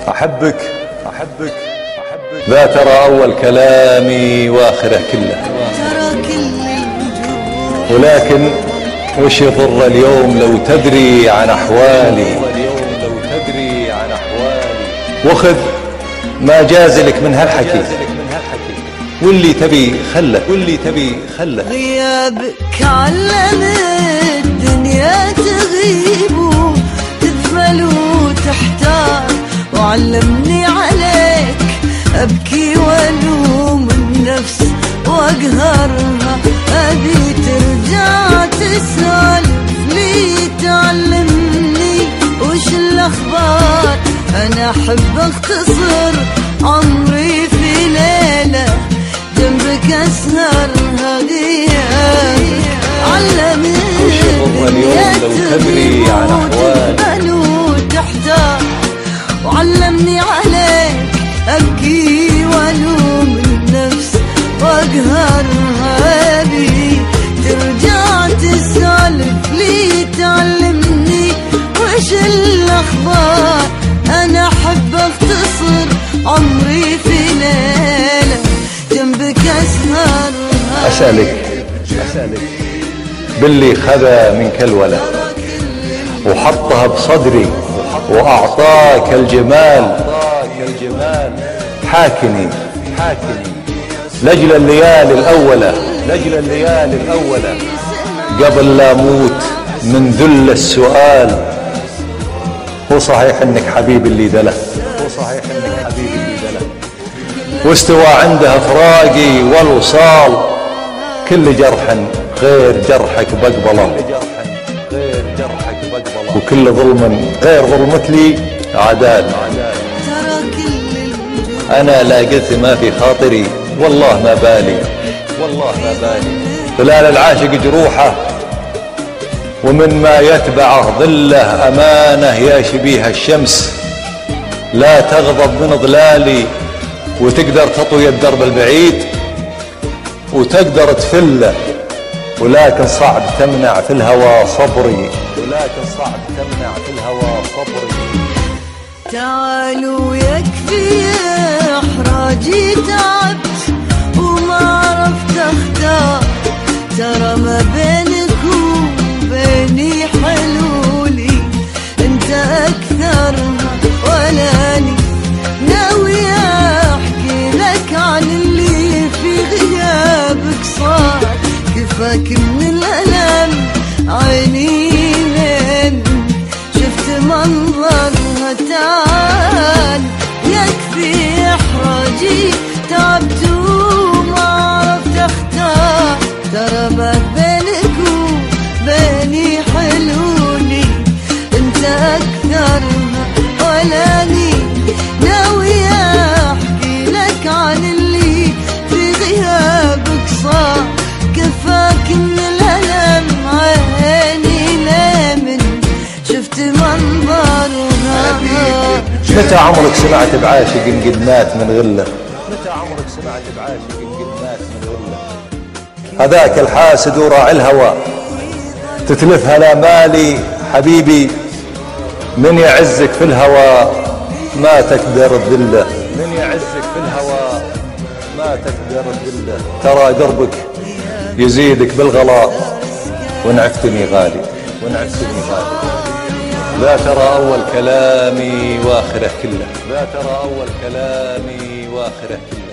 أحبك أحبك أحبك، لا ترى أول كلامي وآخره كله، ولكن وش يضر اليوم لو تدري عن أحوالي، وخذ ما جاز لك من هالحكي، واللي تبي خله، واللي تبي خله. غيابك علم الدنيا تغيب وتذمل وتحتار، وعلمني عليك أبكي والوم النفس وأقهرها. أبي ترجع تسولف لي تعلمني وش الأخبار. أنا أحب أختصر عمري في ليلة جنبك أسهرها. غياب علمني الدنيا تغيب وتذمل وتحتار، وعلمني عليك أبكي والوم النفس وأقهرها. أبي ترجع تسولف لي تعلمني وش الأخبار. أنا أحب أختصر عمري في ليلة جنبك أسهرها. أسألك باللي خذا منك الولا وحطها بصدري وأعطاك الجمال، حاكني لجل الليالي الأولى قبل لا أموت من ذل السؤال. هو صحيح انك حبيب اللي دله، واستوى عنده فراقي والوصال. كل جرح غير جرحك بقبله، وكل ظلم غير ظلمتلي عدال. أنا لا قلت ما في خاطري، والله ما بالي ظلال العاشق جروحه، ومن ما يتبعه ظله أمانة. يا شبيه الشمس لا تغضب من ظلالي، وتقدر تطوي الدرب البعيد وتقدر تفله، ولكن صعب تمنع في الهوى صبري. تعالوا يكفي إحراجي، تعبت وما عرفت أختار. ترى ما بينك وبيني حلولي، انت أكثرها ولاني. ناوي أحكي لك عن اللي في غيابك صار. كفاك من الألم عيني من شفت منظرها. تعال يكفي إحراجي، تعبت وما عرفت أختار. ترى ما بينك وبيني حلولي، انت أكثرها ولاني. ناوي أحكي لك عن اللي في غيابك صار. كفاك من الألم عيني لمن شفت منظرها. متى عمرك سمعت بعاشق قد مات من غله؟ هذاك الحاسد وراعي الهوى تتلفها الامالي. حبيبي من يعزك في الهوى ما تقدر تذله، ترى دربك يزيدك بالغلاء ونعفتني غالي. لا ترى أول كلامي وآخره كله،